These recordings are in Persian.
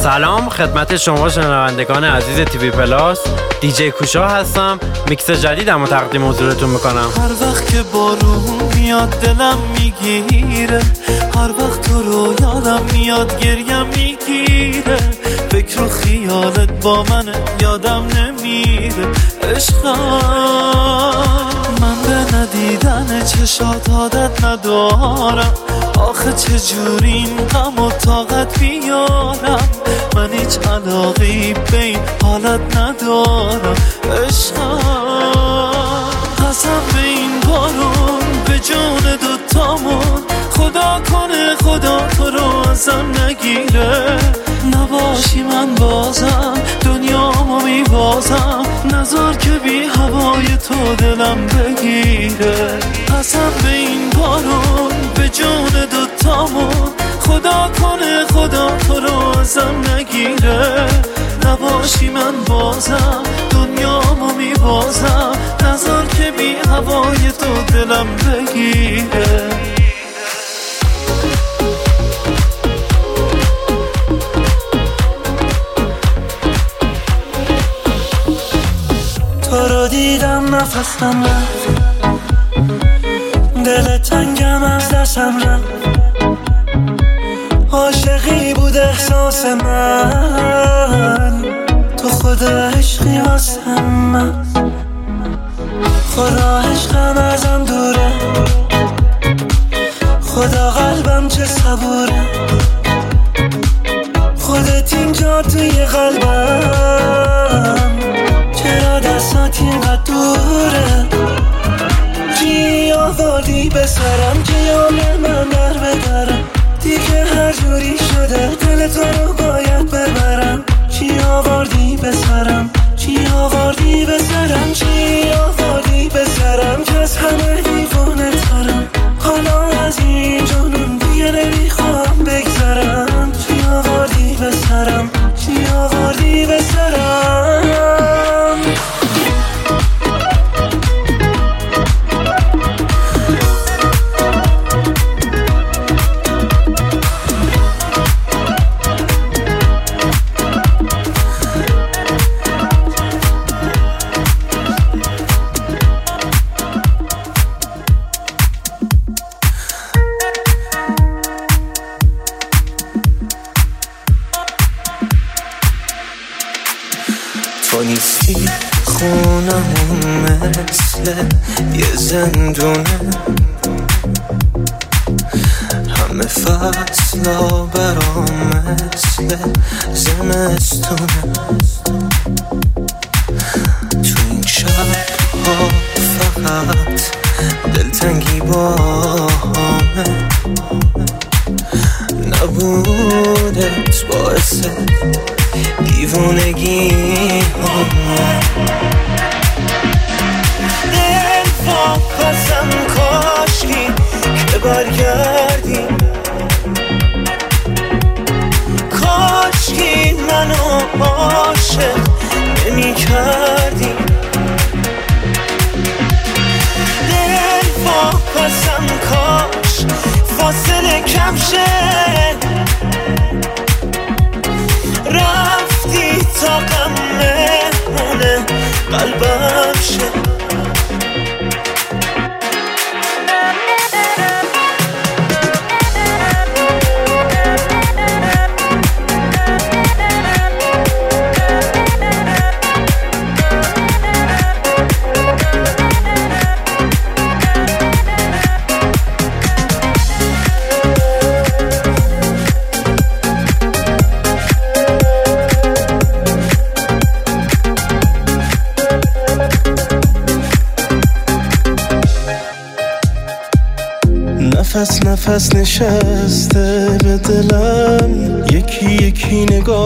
سلام خدمت شما شنوندگان عزیز تیوی پلاس، دیجی کوشا هستم. میکس جدیدمو تقدیم حضورتون میکنم. هر وقت که بارون میاد دلم میگیره، هر وقت تو رو یادم میاد گریم میگیره، فکر و خیالت با منه یادم نمیره. عشقم من به ندیدن چشات عادت ندارم، آخه چجوری این غم و طاقت بیارم، من هیچ علاقی به این حالت ندارم. عشقم قسم به این بارون به جون دوتامون، خدا کنه خدا تو رو ازم نگیره، نباشی من بازم دنیامو میبازم، نذار که بی هوای تو دلم بگیره. قسم به این بارون به جون دوتامون، خدا کنه خدا تو رو ازم نگیره، نباشی من بازم دنیامو میبازم، نذار که بی هوای تو دلم بگیره. تو رو دیدم نفسم رفت، دل تنگم از دستم رفت، عاشقی بود احساس من، تو خدا عشقی واسه من، خدا عشقم ازم دوره، خدا قلبم چه صبوره، خودت اینجا توی قلبم، چرا دستات اینقدر دوره، چی آوردی به سرم که یامه من در بدرم، دیگه هر جوری شده دل تو رو باید ببرم، چی آوردی به سرم، چی آوردی به سرم، چی آوردی به سرم که از همه دیوانه ترم، حالا از این جنون دیگه نمیخوام بگذرم، چی آوردی به سرم، چی آوردی به سرم. تو نیستی خونمون مثل یه زندونه، همه فصلا برام مثل زمستونه، تو این شبها فقط دلتنگی با همه، نبودت باعث دیوونگی همه، دل واپسم کاشکی که برگردی، کاشکی منو عاشق نمی کردی، دل واپسم کاش فاصله کم شه، رفتی تا غم مهمونه قلبم شه. نفس نفس نشسته به دلم یکی یکی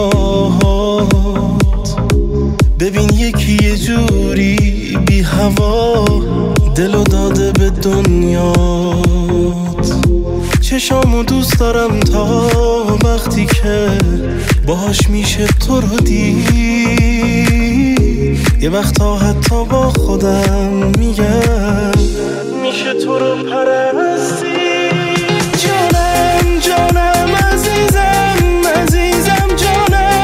نگاهات، ببین یکی یه جوری بی هوا دلو داده به دنیات، چشامو دوست دارم تا وقتی که باهاش میشه تو رو دید، یه وقتا حتی با خودم میگم میشه تو رو پرستی. جانم جانم عزیزم عزیزم جانم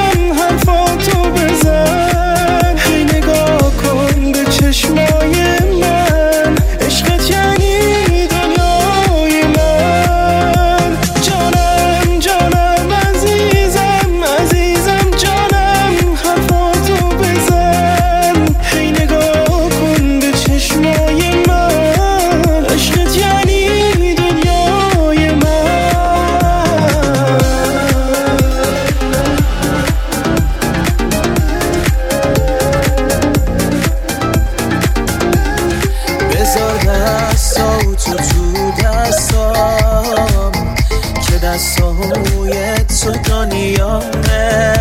آرزوی تو دنیامه،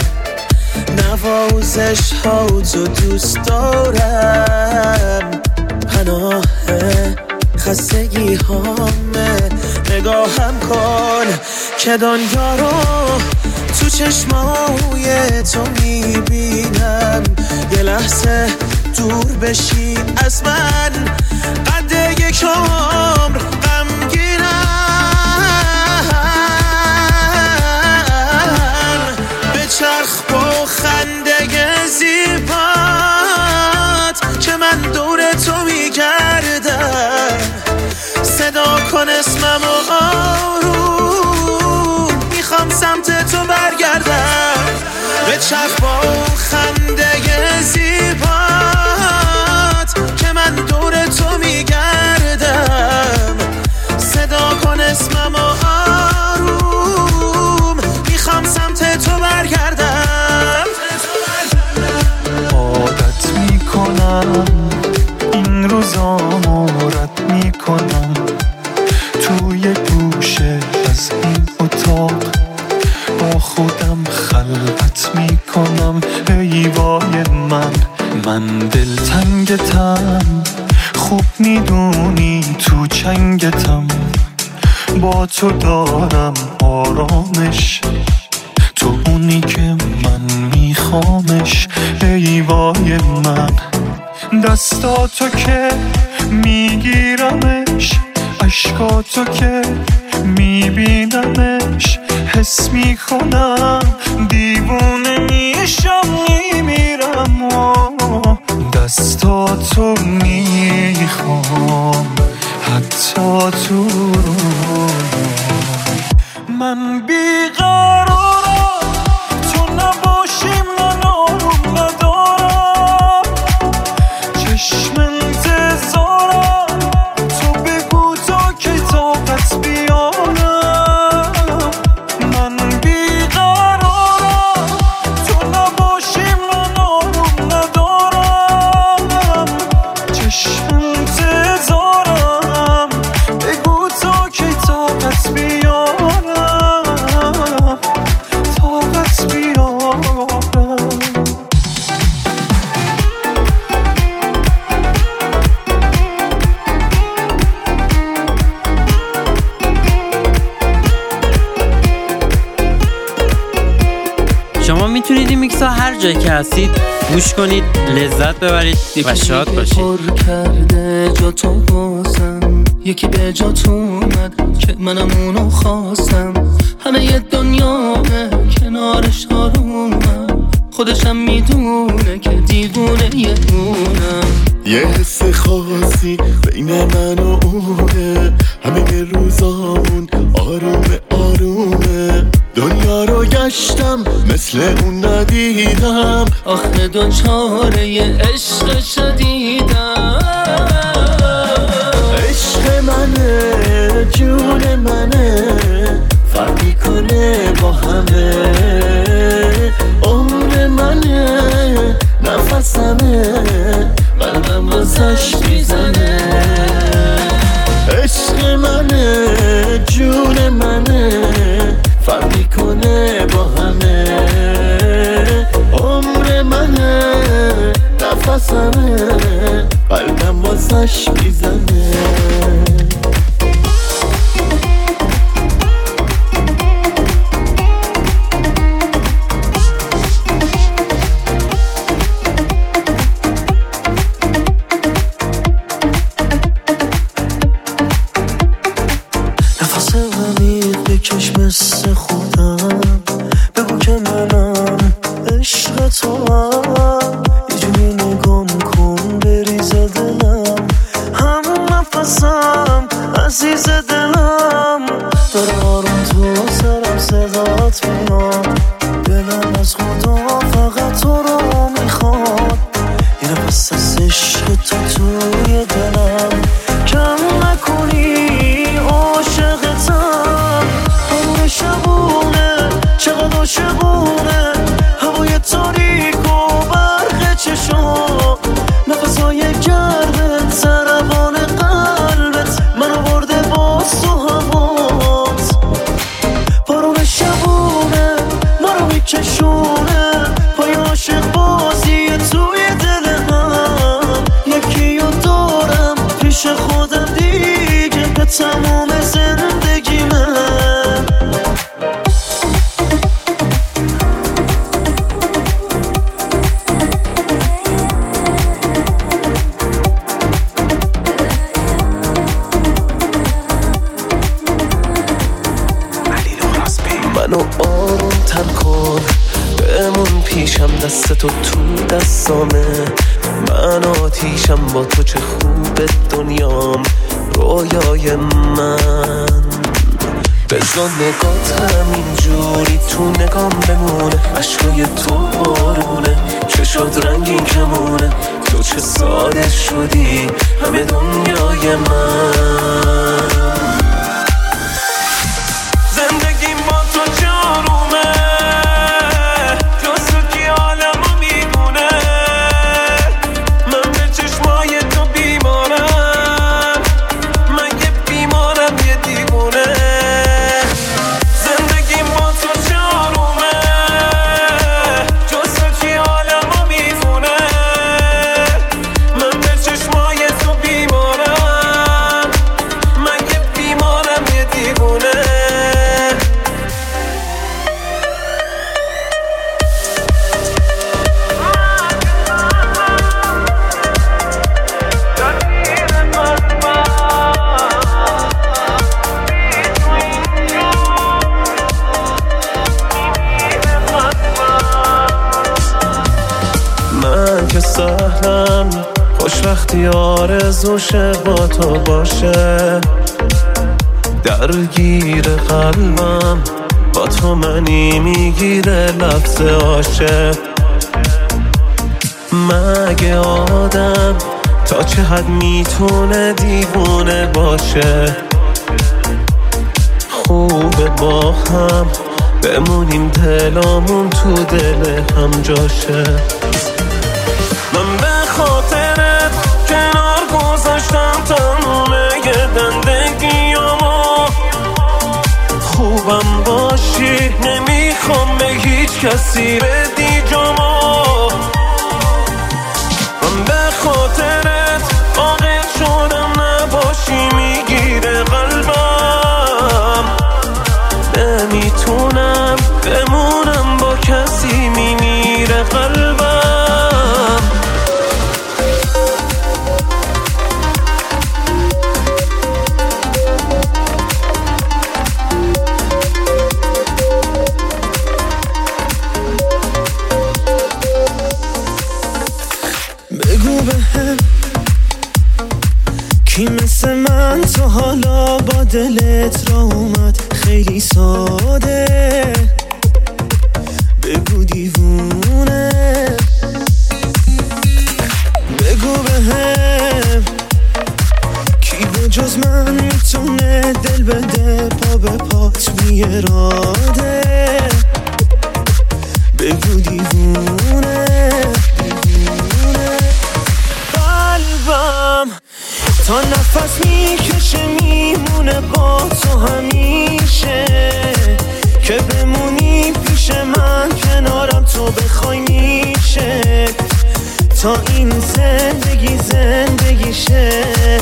نوازش ها تو دوست دارم، پناه خستگی هامه. نگاهم کن که دنیا رو تو چشمای تو میبینم، یه لحظه دور بشی از من، قد یک عمر غمگینم. به چرخ با خنده زیبات که من دور تو میگردم، صدا کن اسمم و آروم میخوام سمت تو برگردم. به چرخ با خنده زیبات که من دور تو میگردم، صدا کن اسمم و آروم میخوام سمت تو برگردم. عادت میکنم این روزامو رد میکنم، توی گوشه از این اتاق با خودم خلوت میکنم. ای وای من دلتنگتم، خوب میدونی تو چنگتم، با تو دارم آرامش، تو اونی که من میخوامش. ای وای من دستاتو که میگیرمش، عشقاتو که میبینمش، حس میکنم دیوونه میشم میمیرم. دستاتو میخوام حتی تو من بیقرارم، تو نباشی من آروم ندارم، چشم انتظارم، تو بگو تا که طاقت بیارم. من بیقرارم، تو نباشی من آروم ندارم، چشم انتظارم، بگو تا که طاقت بیارم، طاقت بیارم. شما میتونید این میکس ها هر جایی که هستید گوش کنید، لذت ببرید و شاد باشید. پر کرده جا تو بازم، یکی به جا تو اومد که منم اونو خواستم. همه ی دنیامه کنارش آرومم، خودشم میدونه که دیوونه یه اونم. یه حس خاصی بین من و اونه، همه روزامون آرومه آرومه. دنیا رو گشتم مثل اون ندیدم، آخه دوچاره یه عشق شدیدم. عشق منه جون منه، فرقی کنه با همه. عمر منه نفسمه، قلبم واسش میزنه. عشق منه جون منه، فرقی کنه با همه. عمر منه نفسمه، قلبم واسش میزنه. نفس عمیق بکش مثل خودم، بگو که منم عشق تو هم. یه جوری نگام کن بریز دلم، همون نفسم عزیز دلم. داره آروم تو سرم صدات میاد، دلم از خدا فقط تو رو میخواد. یه نفس از عشق تو توی دلم، کم نکنی عاشقتم. همون شبونه چقدر عاشقونه، هوای تاریک و برق چشم، نفسهای گرمت ضربان قلبت، منو برده باز تو هوات. دست تو دستامه، من آتیشم با تو، چه خوبه دنیام رویای من. بذار نگات همینجوری تو نگام بمونه، عشقای تو بارونه، چه شد رنگین کمونه، تو چه ساده شدی همه دنیای من. زندگی با تو جارومه، جز تو کی عالمو میمونه، من به چشمای تو بیمارم، من یه بیمارم یه دیوونه. زندگی با تو جارومه، جز تو کی عالمو میمونه، من به چشمای تو بیمارم، من یه بیمارم یه دیوونه. من که سهلم خوشبختی آرزوشه با تو باشه، درگیر قلبم با تو منی میگیره لفظ عاشق. مگه آدم تا چه حد میتونه دیوونه باشه، خوبه با هم بمونیم دلامون تو دل هم جاشه. من به خاطرت کنار گذاشتم تموم زندگیامو، خوبم باشی نمیخوام به هیچ کسی بدی جامو. من به خاطرت عاقل شدم نباشی میگیره قلبم، نمیتونم بمونم با کسی میمیره قلبم. بگو بهم کی مثل من تو حالا با دلت را اومد خیلی ساده، بگو دیوونه. بگو بهم کی به جز من میتونه دل بده پا به پات میراده، بگو دیوونه. قلبم تا نفس میکشه میمونه با تو همیشه، که بمونی پیش من کنارم تو بخوای میشه، تا این زندگی زندگیشه.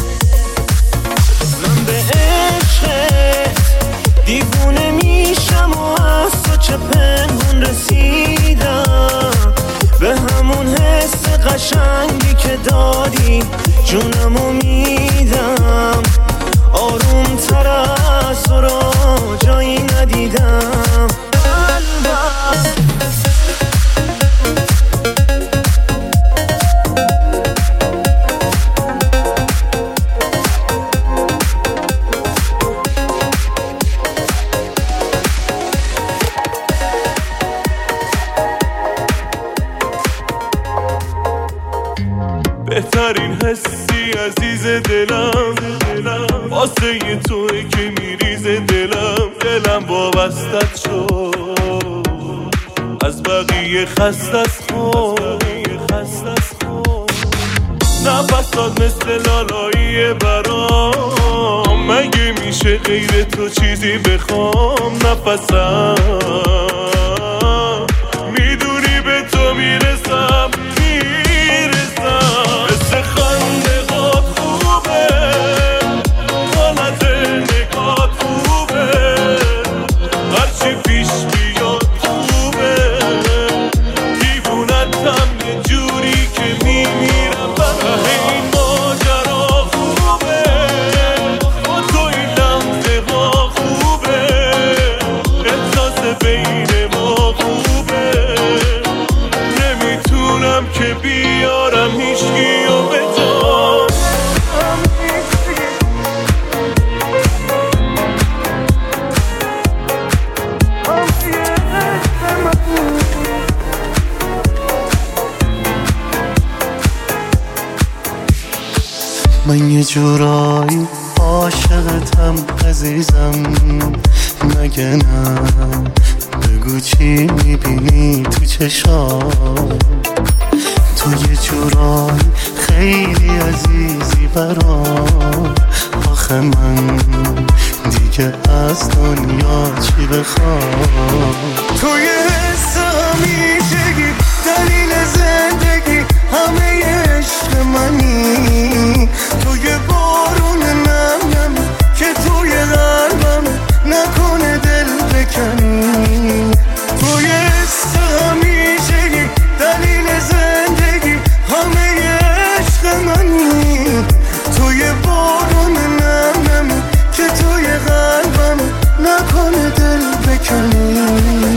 من به عشقت دیوونه میشم و از تو چه پنهون رسیدم، به همون حس قشنگی که دادی جونمو میدم، آروم تر از تو رو جایی ندیدم. بهترین حسی عزیز دلم، واسه توی که میریزه دلم وابستت شد، از بقیه خسته از خود، نفسات مثل لالایی برام، مگه میشه غیر تو چیزی بخوام نفسم، میدونی به تو میرسم مثل خنده هات خوبه، حالت نگات خوبه، هرچی پیش بیاد خوبه، دیوونتم یه جوری که میمیرم برای این ماجرا خوبه، با تو این لحظه ها خوبه، احساس بین من یه جورایی عاشقتم عزیزم، مگه نه؟ بگو چی میبینی تو چشام؟ تو یه جورایی خیلی عزیزی برام، آخه من دیگه از دنیا چی بخوام؟ تو یه حس همیشگی، دلیل زندگی، همه عشق منی. تو یه بارون نم نم که توی قلبم نکنه دل بکنی. تو یه حس همیشگی، دلیل زندگی، همه عشق منی. تو یه بارون نم نم که توی قلبم نکنه دل بکنی.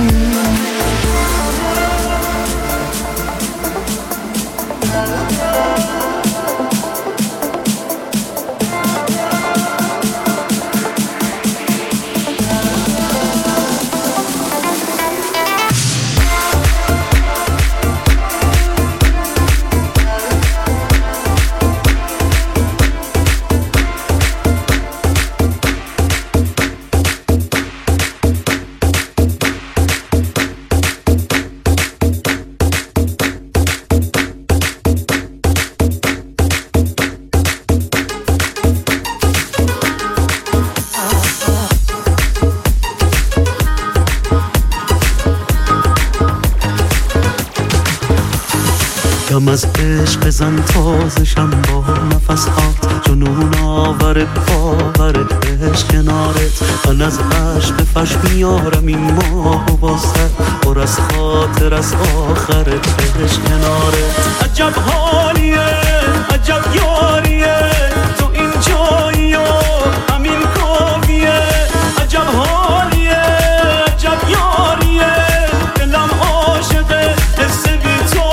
دم از عشق بزن تازشم با نفسات، جنون آور باور عشق کنارت. من از عشق به فش میارم این ماه و باست، پر از خاطر از آخرت عشق کنارت. عجب حالیه، عجب یاریه، تو این جایی و همین کافیه. عجب حالیه، عجب یاریه، دلم عاشقه حس بی تو.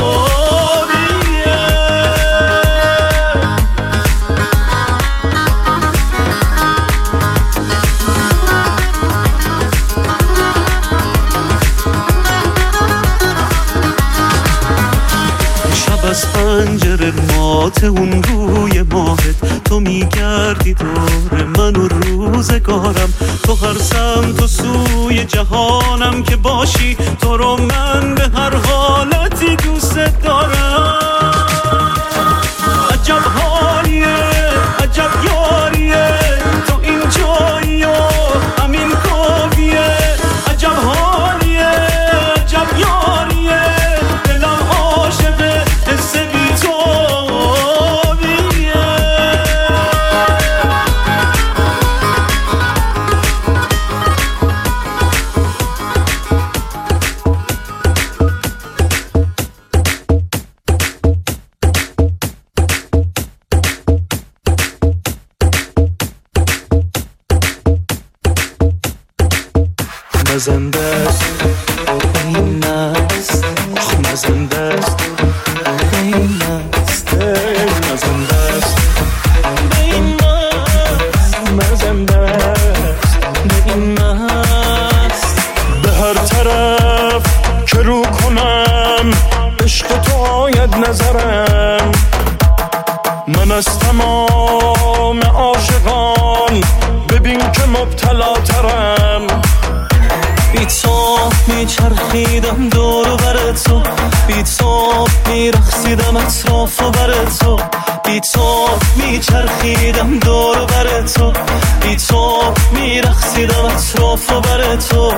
از پنجره مات اون روی ماهت، تو میگردی دور من و روزگارم. تو هر سمت و سوی جهانم که باشی، تو رو من به هر حالتی دوست دارم. عجب حالیه، عجب یاریه، تو این جایی و همین کافیه. عجب حالیه، عجب یاریه، دلم عاشقه حس بی تو بیه. مزنده است این است، مزنده است این است، مزنده است این است، مزنده است این است. به هر طرف که رو کنم عشق تو آید نظرم. من از تمام عاشقان ببین که مبتلا ترم. بی تو میچرخیدم دور و بر تو، بی تو میرقصیدم اطراف و بر تو، بی تو میچرخیدم دور و بر تو، بی تو میرقصیدم اطراف و بر تو.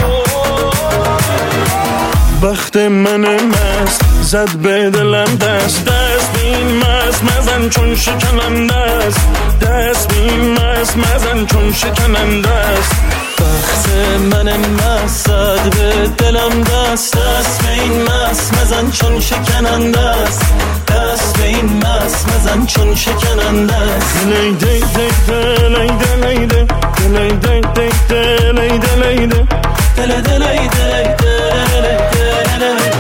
بخت من مست زد به دلم دست، دست به این مست مزن چون شکننده است، دست به این مست مزن چون شکننده است. بخت من مست زد به دلم دست، دست به این مست مزن چون شکننده است، دست به این مست مزن چون شکننده است. دلی دی دی دلی دلی دی دلی دی دی دلی دلی دی دلی دلی دلی دلی.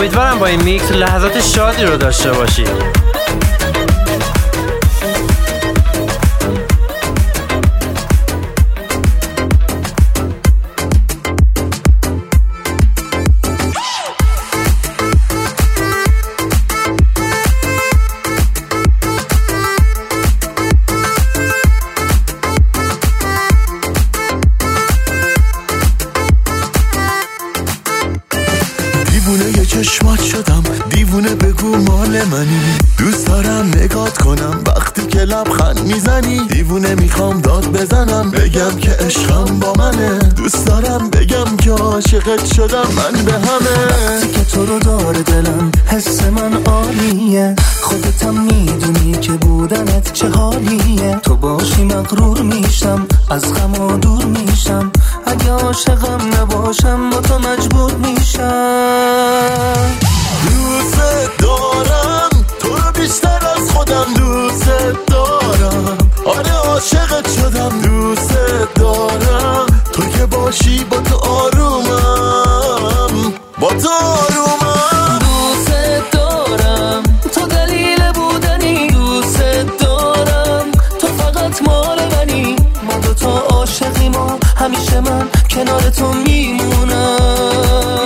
امیدوارم با این میکس لحظات شادی رو داشته باشید. چشمات شدم دیوونه، بگو مال منی. دوست دارم نگات کنم وقتی که لبخند میزنی. دیوونه میخوام داد بزنم بگم که عشقم با منه. دوست دارم بگم که عاشقت شدم من به همه. وقتی که تو رو داره دلم حس من عالیه. خودتم میدونی که بودنت چه حالیه. تو باشی مغرور میشم، از غم دور میشم. اگه عاشقم نباشم با تو مجبور میشم. دوست دارم تو رو بیشتر از خودم دوست دارم. آره عاشقت شدم دوست دارم. تو که باشی با تو آرومم، با تو آرومم. دوست دارم تو دلیل بودنی. دوست دارم تو فقط مال منی. ما دوتا عاشقیم و همیشه من کنار تو میمونم.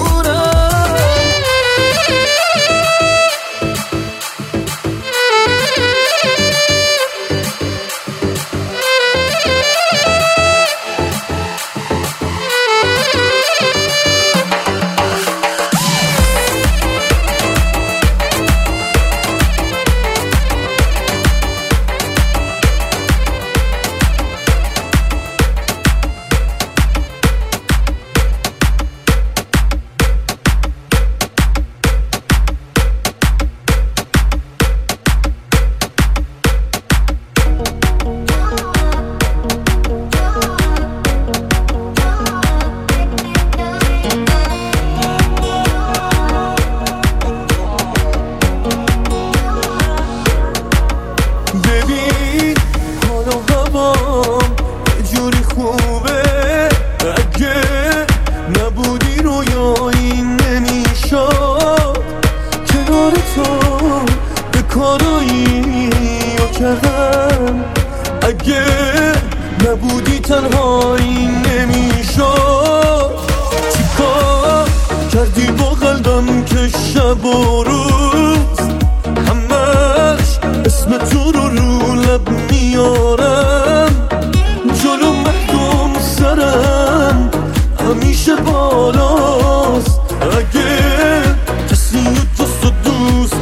اگه نبودی تنهایی نمیشد. چیکار کردی با قلبم که شب و روز همش اسم تو رو لب میارم. جلو مردم سرم همیشه بالاست. اگه کسی جز دوست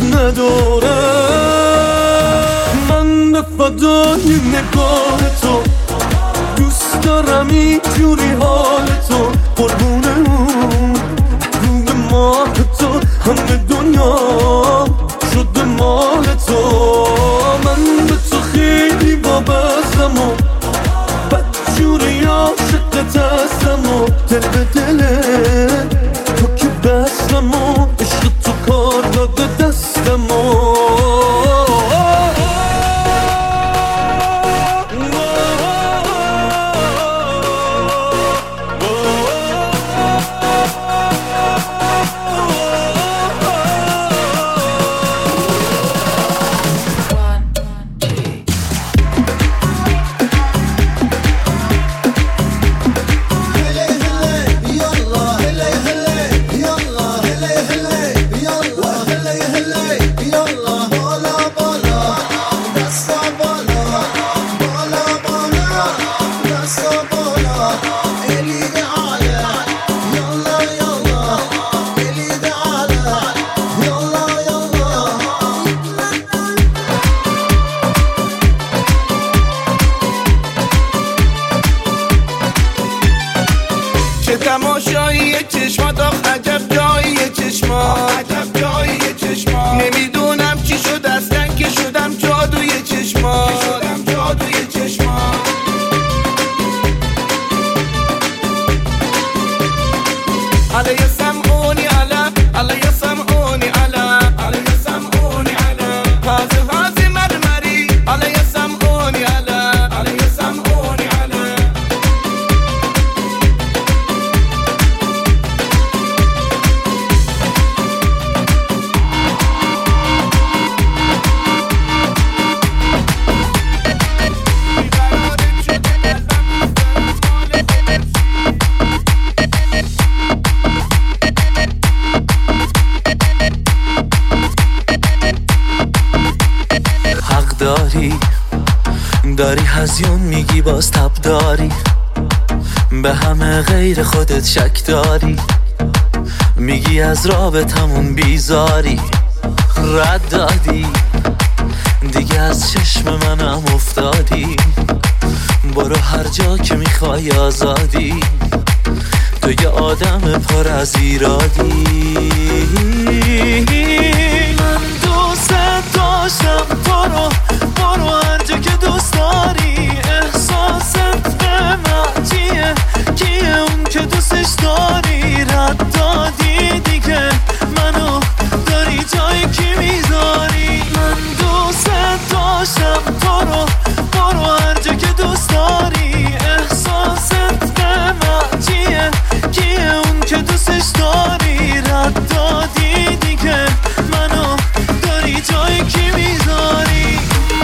ندارم، من به فدای نگاه تو. دوست دارم اینجوری حال تو، قربونه اون روی ماه تو. همه دنیا شده مال تو. من به تو خیلی وابستم و بدجوری عاشقت هستم و دل به دله تو که بستم و عشق تو کار داده دستم و هله هزیون میگی باز تب داری، به همه غیر خودت شک داری، میگی از رابطمون بیزاری، رد دادی دیگه از چشم منم افتادی، برو هر جا که میخوای آزادی، تو یه آدم پر از ایرادی. من دوست داشتم تو رو، برو هر جا که دوست داری، احساست به من چیه، کیه اون که دوستش داری، رد دادی دیگه منو داری جای کی میذاری. من دوست داشتم تو رو، برو هر جا که دوست داری، احساست به من چیه، کیه اون که دوستش داری، رد دادی دیگه منو داری جای کی میذاری.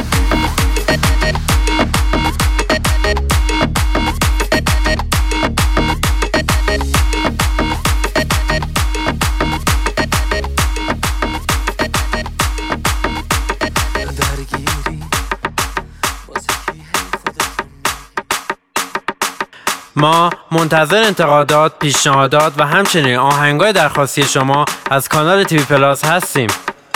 ما منتظر انتقادات، پیشنهادات و همچنین آهنگای درخواستی شما از کانال تیوی پلاس هستیم.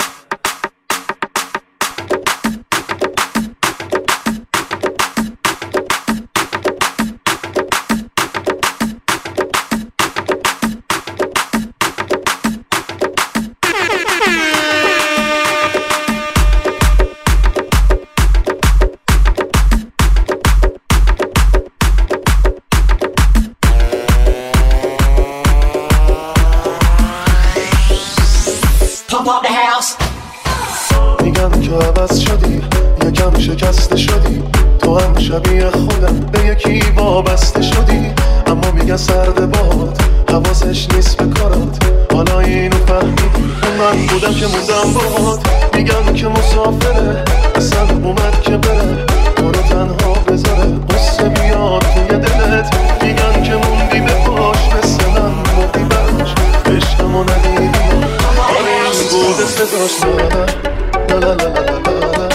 میگن که عوض شدی، یکم شکسته شدی، تو هم شبیه خودم به یکی وابسته شدی، اما میگن سرد باد حواسش نیست به کارات، حالا اینو فهمیدی اون من بودم که موندم باهات. میگن که مسافره، اصلا اومد که بره، تو رو تنها بذاره، قصه بیاد توی دلت. میگن که موندی به پاش، مثل من موندی براش، عشقمو ندیدی، حالا این بوده صداش لا لا لا لا لا لا.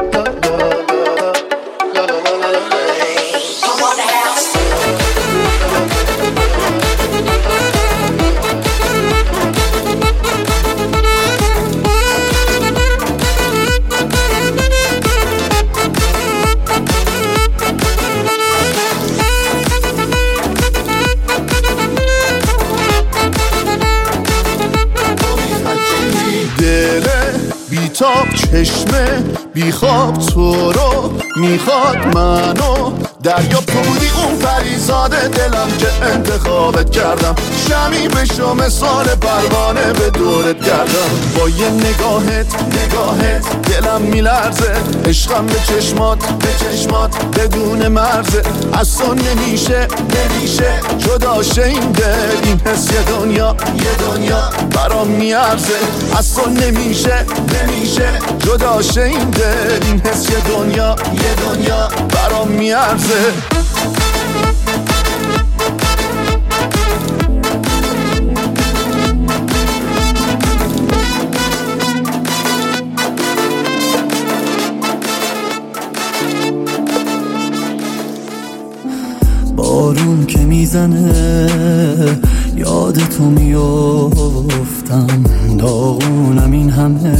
بیتاب چشمه بیخواب تو رو میخواد منو، دریا تو بودی اون پریزاد دلم که انتخابت کردم، شمی بشو مثال پروانه به دورت گردم. با یه نگاهت دلم میلرزه، عشقم به چشمات بدون مرزه، از تو نمیشه جدا شه این دل، این حس یه دنیا برام میارزه، از تو نمیشه جدا شه این دل، این حس یه دنیا برام میارزه. بارون که میزنه یاد تو میافتم، داغونم این همه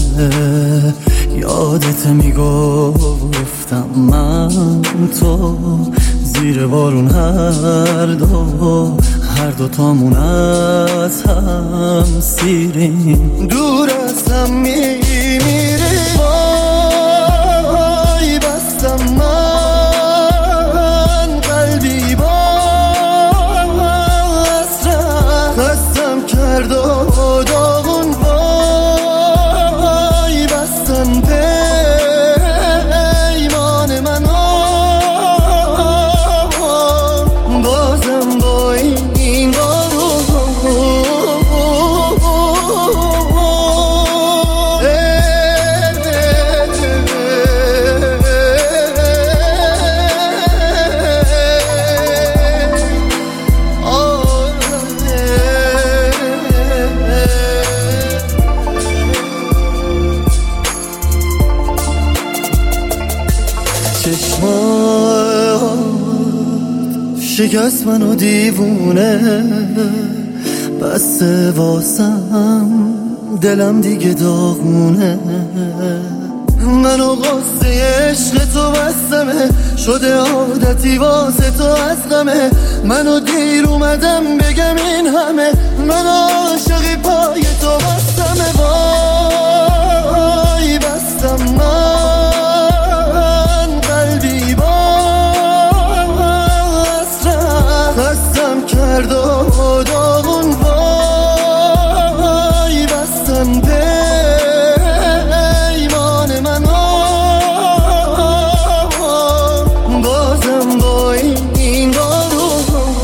یادت میگفتم، من تو زیر بارون هر دو تامون از هم سیریم، دور از هم میمیریم، وای بستم من قلبی با حسرت، خستم کرد و داغون، وای بستم پیمان منو، بازم با این بارون شکست منو دیوونه بسته واسم دلم دیگه داغونه منو قصه عشق تو بستمه شده عادتی واسه تو از غمه منو دیر اومدم بگم این همه من عاشقی پای تو بستمه وای بستم من قلبی با حسرت خستم کرد و داغون وای بستم پیمان منو بازم با این بارو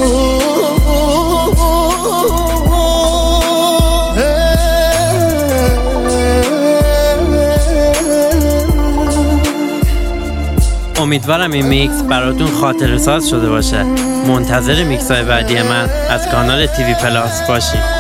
امیدوارم این میکس براتون خاطره ساز شده باشه. منتظر میکس های بعدی من از کانال تیوی پلاس باشید.